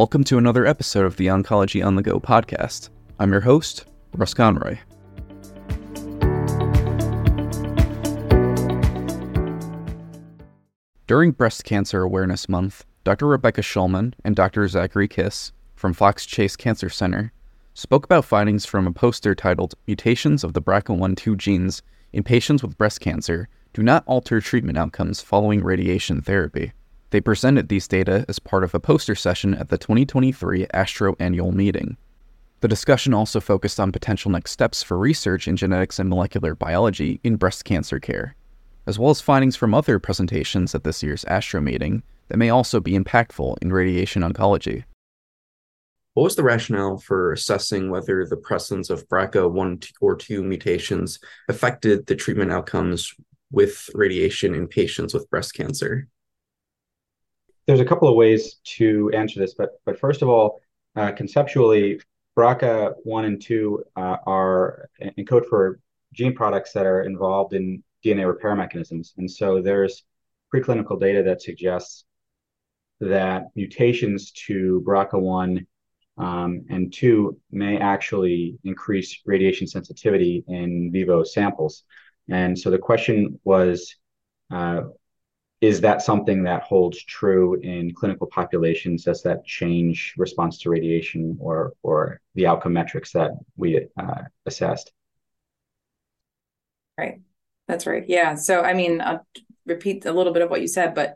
Welcome to another episode of the Oncology on the Go podcast. I'm your host, Russ Conroy. During Breast Cancer Awareness Month, Dr. Rebecca Shulman and Dr. Zachary Kiss from Fox Chase Cancer Center spoke about findings from a poster titled Mutations of the BRCA1/2 genes in patients with breast cancer do not alter treatment outcomes following radiation therapy. They presented these data as part of a poster session at the 2023 ASTRO annual meeting. The discussion also focused on potential next steps for research in genetics and molecular biology in breast cancer care, as well as findings from other presentations at this year's ASTRO meeting that may also be impactful in radiation oncology. What was the rationale for assessing whether the presence of BRCA1 or 2 mutations affected the treatment outcomes with radiation in patients with breast cancer? There's a couple of ways to answer this, but first of all, conceptually, BRCA1 and 2 are encode for gene products that are involved in DNA repair mechanisms. And so there's preclinical data that suggests that mutations to BRCA1 and 2 may actually increase radiation sensitivity in vivo samples. And so the question was, is that something that holds true in clinical populations? Does that change response to radiation or the outcome metrics that we assessed? Right. That's right. Yeah. So, I'll repeat a little bit of what you said, but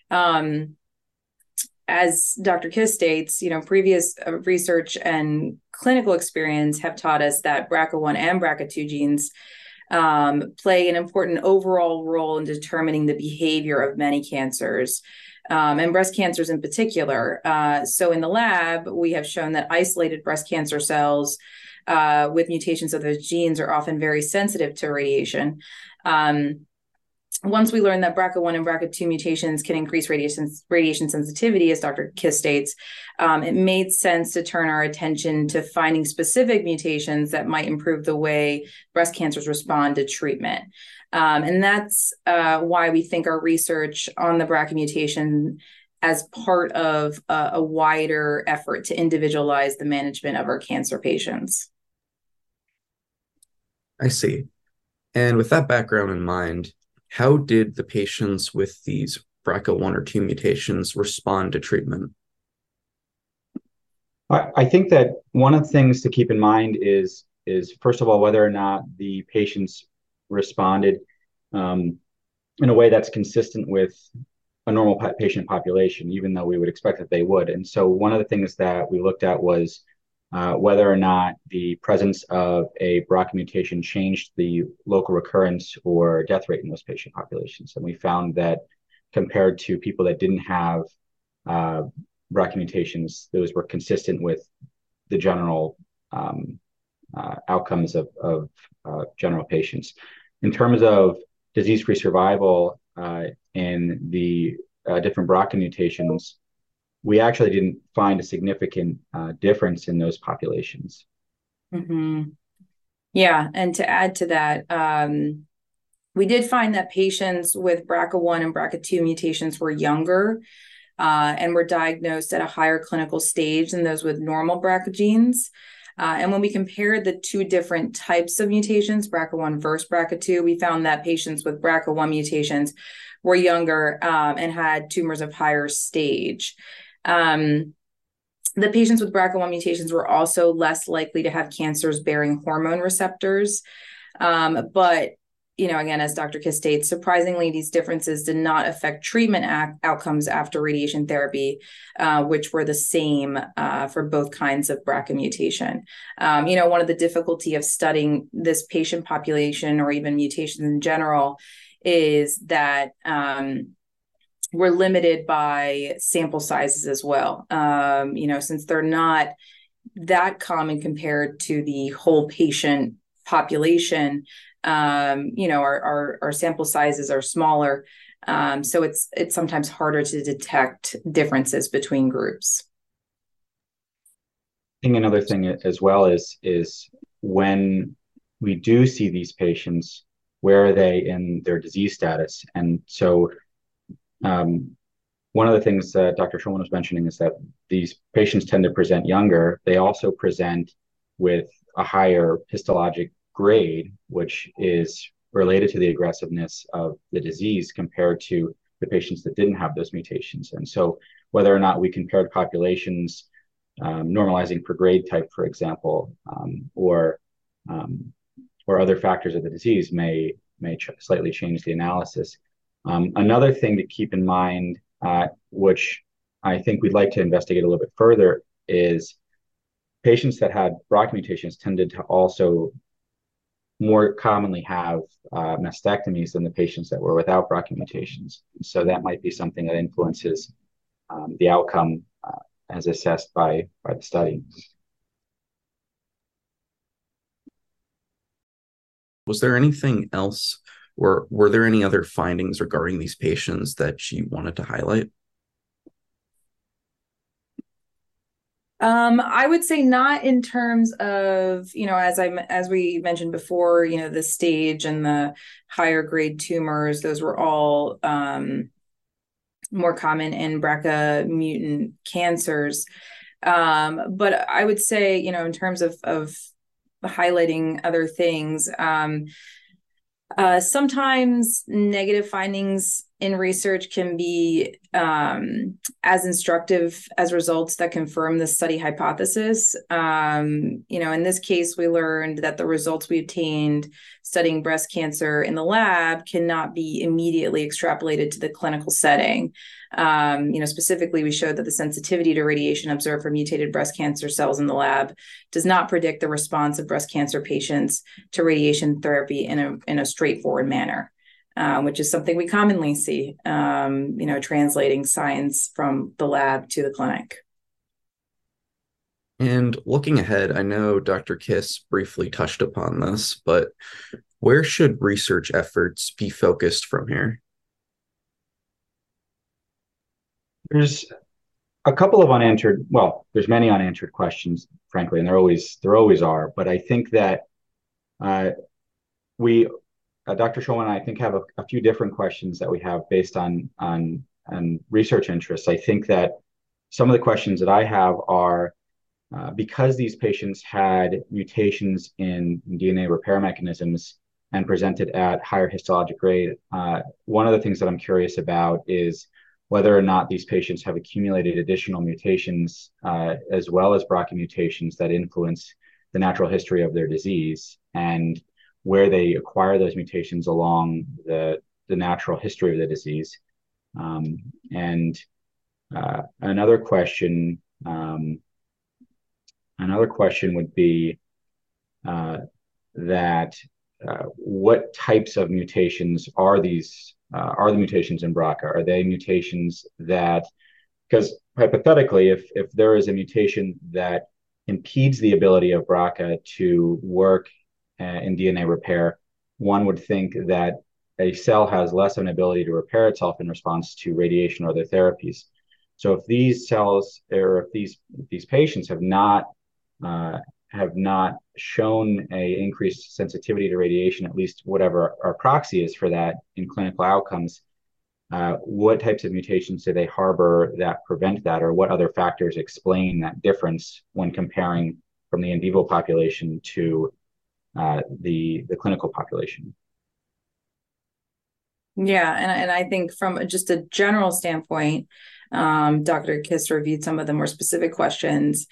as Dr. Kiss states, previous research and clinical experience have taught us that BRCA1 and BRCA2 genes play an important overall role in determining the behavior of many cancers, and breast cancers in particular. So in the lab, we have shown that isolated breast cancer cells with mutations of those genes are often very sensitive to radiation. Once we learned that BRCA1 and BRCA2 mutations can increase radiation sensitivity, as Dr. Kiss states, it made sense to turn our attention to finding specific mutations that might improve the way breast cancers respond to treatment. And that's why we think our research on the BRCA mutation as part of a wider effort to individualize the management of our cancer patients. I see. And with that background in mind, how did the patients with these BRCA1 or 2 mutations respond to treatment? I think that one of the things to keep in mind is first of all, whether or not the patients responded in a way that's consistent with a normal patient population, even though we would expect that they would. And so one of the things that we looked at was whether or not the presence of a BRCA mutation changed the local recurrence or death rate in those patient populations. And we found that compared to people that didn't have BRCA mutations, those were consistent with the general outcomes of general patients. In terms of disease-free survival in the different BRCA mutations, we actually didn't find a significant difference in those populations. Mm-hmm. Yeah, and to add to that, we did find that patients with BRCA1 and BRCA2 mutations were younger and were diagnosed at a higher clinical stage than those with normal BRCA genes. And when we compared the two different types of mutations, BRCA1 versus BRCA2, we found that patients with BRCA1 mutations were younger and had tumors of higher stage. The patients with BRCA1 mutations were also less likely to have cancers bearing hormone receptors. But, again, as Dr. Kiss states, surprisingly, these differences did not affect treatment outcomes after radiation therapy, which were the same for both kinds of BRCA mutation. One of the difficulty of studying this patient population or even mutations in general is that we're limited by sample sizes as well. Since they're not that common compared to the whole patient population, our sample sizes are smaller. So it's sometimes harder to detect differences between groups. I think another thing as well is when we do see these patients, where are they in their disease status? And so one of the things that Dr. Schulman was mentioning is that these patients tend to present younger. They also present with a higher histologic grade, which is related to the aggressiveness of the disease compared to the patients that didn't have those mutations. And so whether or not we compared populations, normalizing for grade type, for example, or other factors of the disease may slightly change the analysis. Another thing to keep in mind, which I think we'd like to investigate a little bit further, is patients that had BRCA mutations tended to also more commonly have mastectomies than the patients that were without BRCA mutations. So that might be something that influences the outcome as assessed by the study. Was there anything else, or were there any other findings regarding these patients that you wanted to highlight? I would say not in terms of, as we mentioned before, the stage and the higher grade tumors, those were all more common in BRCA mutant cancers. But I would say, in terms of highlighting other things, sometimes negative findings in research can be as instructive as results that confirm the study hypothesis. In this case, we learned that the results we obtained studying breast cancer in the lab cannot be immediately extrapolated to the clinical setting. Specifically, we showed that the sensitivity to radiation observed for mutated breast cancer cells in the lab does not predict the response of breast cancer patients to radiation therapy in a straightforward manner, which is something we commonly see, translating science from the lab to the clinic. And looking ahead, I know Dr. Kiss briefly touched upon this, but where should research efforts be focused from here? There's a couple of unanswered, well, there's many unanswered questions, frankly, and there always are. But I think that Dr. Schulman and I think have a few different questions that we have based on research interests. I think that some of the questions that I have are because these patients had mutations in DNA repair mechanisms and presented at higher histologic grade, one of the things that I'm curious about is whether or not these patients have accumulated additional mutations as well as BRCA mutations that influence the natural history of their disease, and where they acquire those mutations along the natural history of the disease. And another question would be that what types of mutations are the mutations in BRCA? Are they mutations that, because hypothetically, if there is a mutation that impedes the ability of BRCA to work in DNA repair, one would think that a cell has less of an ability to repair itself in response to radiation or other therapies. So if these cells, or if these patients have not shown a increased sensitivity to radiation, at least whatever our proxy is for that in clinical outcomes, what types of mutations do they harbor that prevent that, or what other factors explain that difference when comparing from the in vivo population to the clinical population? Yeah, and I think from just a general standpoint, Dr. Kiss reviewed some of the more specific questions.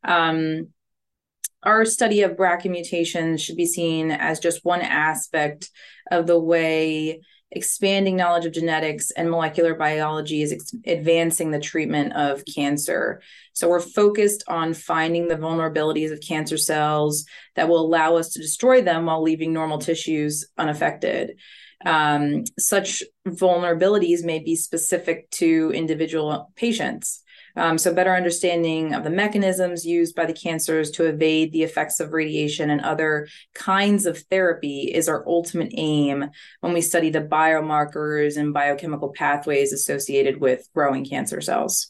Our study of BRCA mutations should be seen as just one aspect of the way expanding knowledge of genetics and molecular biology is advancing the treatment of cancer. So we're focused on finding the vulnerabilities of cancer cells that will allow us to destroy them while leaving normal tissues unaffected. Such vulnerabilities may be specific to individual patients. So better understanding of the mechanisms used by the cancers to evade the effects of radiation and other kinds of therapy is our ultimate aim when we study the biomarkers and biochemical pathways associated with growing cancer cells.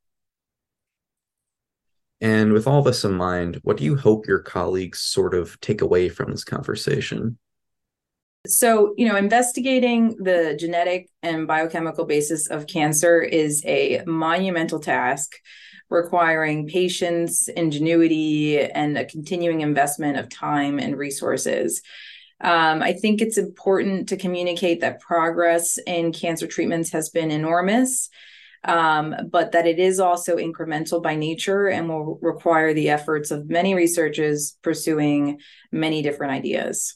And with all this in mind, what do you hope your colleagues sort of take away from this conversation? So, investigating the genetic and biochemical basis of cancer is a monumental task requiring patience, ingenuity, and a continuing investment of time and resources. I think it's important to communicate that progress in cancer treatments has been enormous, but that it is also incremental by nature and will require the efforts of many researchers pursuing many different ideas.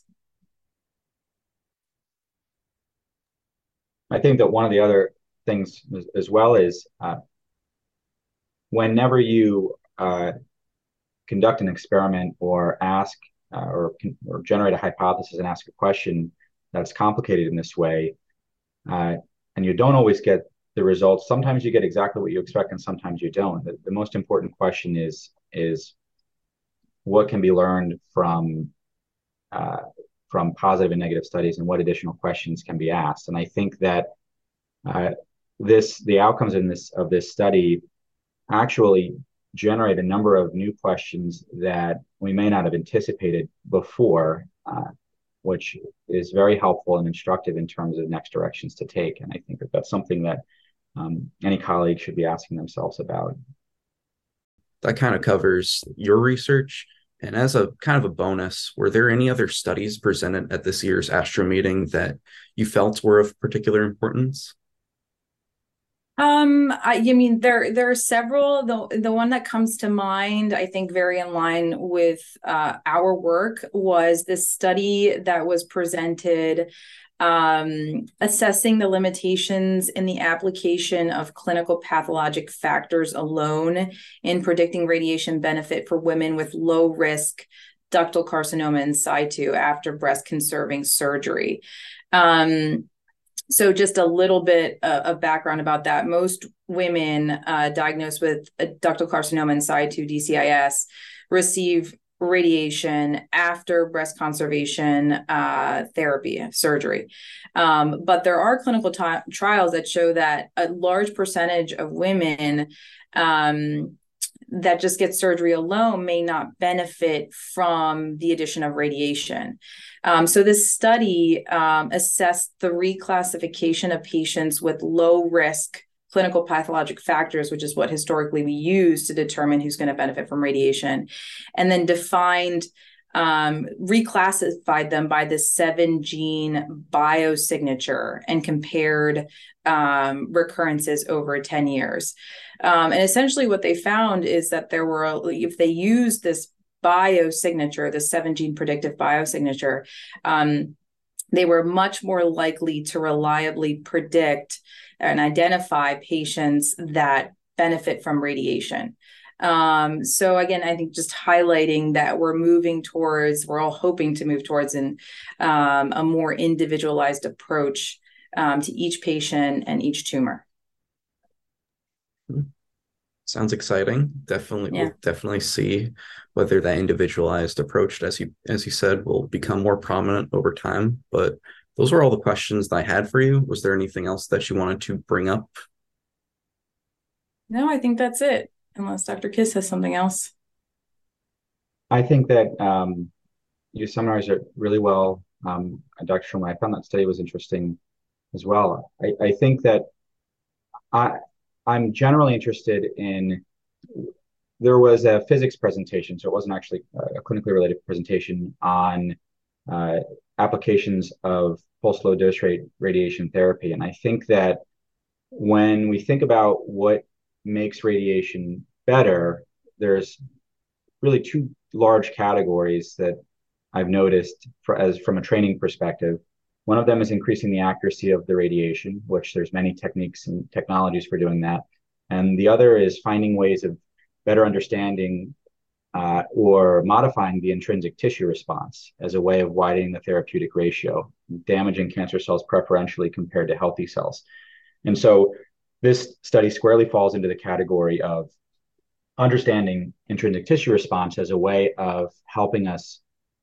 I think that one of the other things as well is whenever you conduct an experiment or ask or generate a hypothesis and ask a question that's complicated in this way, and you don't always get the results. Sometimes you get exactly what you expect, and sometimes you don't. The most important question is what can be learned from positive and negative studies, and what additional questions can be asked. And I think that the outcomes of this study actually generate a number of new questions that we may not have anticipated before, which is very helpful and instructive in terms of next directions to take. And I think that that's something that any colleague should be asking themselves about. That kind of covers your research. And as a kind of a bonus, were there any other studies presented at this year's ASTRO meeting that you felt were of particular importance? There are several. The one that comes to mind, I think very in line with our work, was this study that was presented assessing the limitations in the application of clinical pathologic factors alone in predicting radiation benefit for women with low risk ductal carcinoma in situ after breast conserving surgery. So just a little bit of background about that. Most women diagnosed with ductal carcinoma in situ, DCIS, receive radiation after breast conservation therapy, surgery. But there are clinical trials that show that a large percentage of women that just get surgery alone may not benefit from the addition of radiation. So this study assessed the reclassification of patients with low risk clinical pathologic factors, which is what historically we use to determine who's going to benefit from radiation, and then reclassified them by the 7-gene biosignature and compared recurrences over 10 years. And essentially what they found is that if they use this biosignature, the 7-gene predictive biosignature, they were much more likely to reliably predict and identify patients that benefit from radiation. So again, I think just highlighting that we're all hoping to move towards a more individualized approach to each patient and each tumor. Sounds exciting. We'll definitely see whether that individualized approach, as you said, will become more prominent over time. But those were all the questions that I had for you. Was there anything else that you wanted to bring up? No, I think that's it, unless Dr. Kiss has something else. I think that you summarized it really well, Dr. Shulman. I found that study was interesting as well. I think that I'm generally interested in, there was a physics presentation, so it wasn't actually a clinically related presentation on applications of pulse low dose rate radiation therapy. And I think that when we think about what makes radiation better, there's really two large categories that I've noticed from a training perspective. One of them is increasing the accuracy of the radiation, which there's many techniques and technologies for doing that. And the other is finding ways of better understanding or modifying the intrinsic tissue response as a way of widening the therapeutic ratio, damaging cancer cells preferentially compared to healthy cells. And so this study squarely falls into the category of understanding intrinsic tissue response as a way of helping us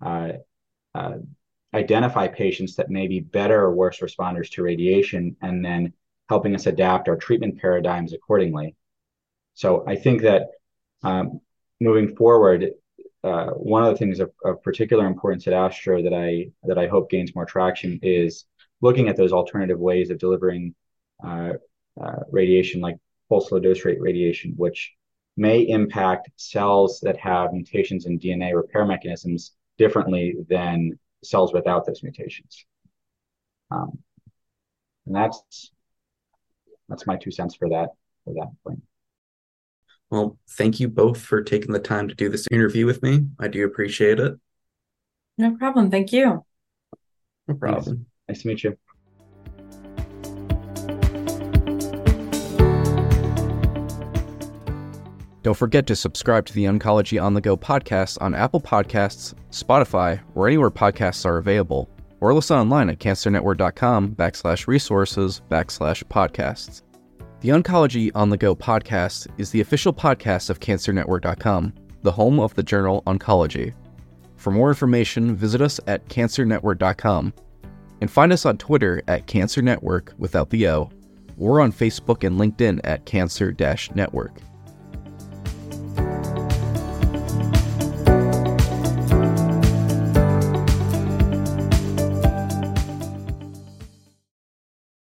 identify patients that may be better or worse responders to radiation, and then helping us adapt our treatment paradigms accordingly. So I think that moving forward, one of the things of particular importance at Astro that I hope gains more traction is looking at those alternative ways of delivering radiation, like pulse low dose rate radiation, which may impact cells that have mutations in DNA repair mechanisms differently than cells without those mutations. And that's my 2 cents for that point. Well, thank you both for taking the time to do this interview with me. I do appreciate it. No problem. Thank you. No problem. Nice to meet you. Don't forget to subscribe to the Oncology on the Go podcast on Apple Podcasts, Spotify, or anywhere podcasts are available, or listen online at cancernetwork.com/resources/podcasts. The Oncology on the Go podcast is the official podcast of cancernetwork.com, the home of the journal Oncology. For more information, visit us at cancernetwork.com and find us on Twitter at Cancer Network without the O, or on Facebook and LinkedIn at Cancer-Network.